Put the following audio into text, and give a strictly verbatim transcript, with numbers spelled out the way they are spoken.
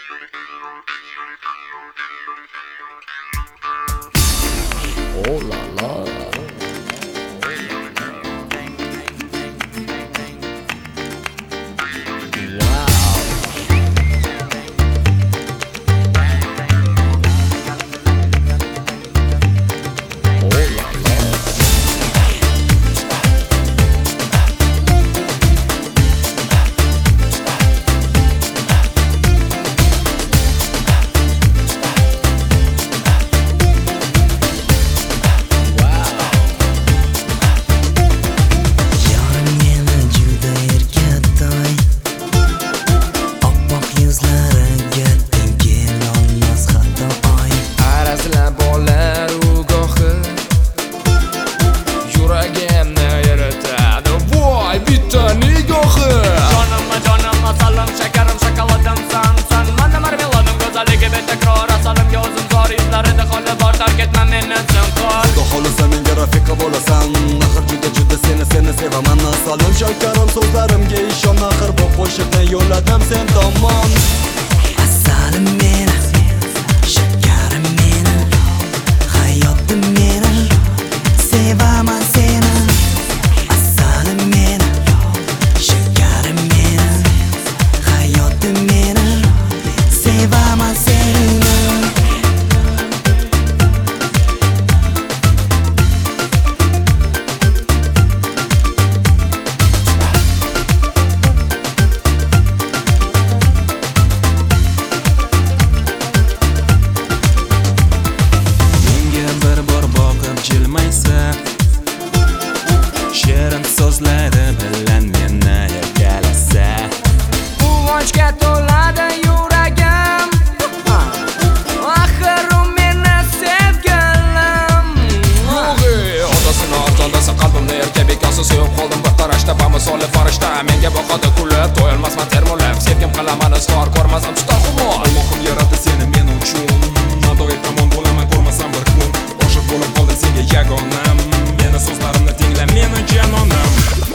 Oh la la. Solim shokarim so'zlarimga ishon, axir bu qo'shiqni yo'lladim sen tomon. Asalim meni, shakarim meni, hayotim meni, sevaman seni. Asalim meni, shakarim meni, hayotim meni, sevaman seni. Shirin so'zlari bilan meni erkalasa, quvonchga to'ladi yuragim, axir u meni sevgilim. Yo'g'e, odasini arzondasa qalbimni erka bekasi sevib qoldim bir qarashda, bamisoli farishta menga boqadi kulib, to'yolmasman termulib, sevgim qilaman izhor, ko'rmasam tuta xumor. Allohim yaratdi seni men uchun, nadoir tomon bo'laman ko'rmasam bir kun, oshiq bo'lib qoldim senga yagonam, meni so'zlarimni tingla meni janonim.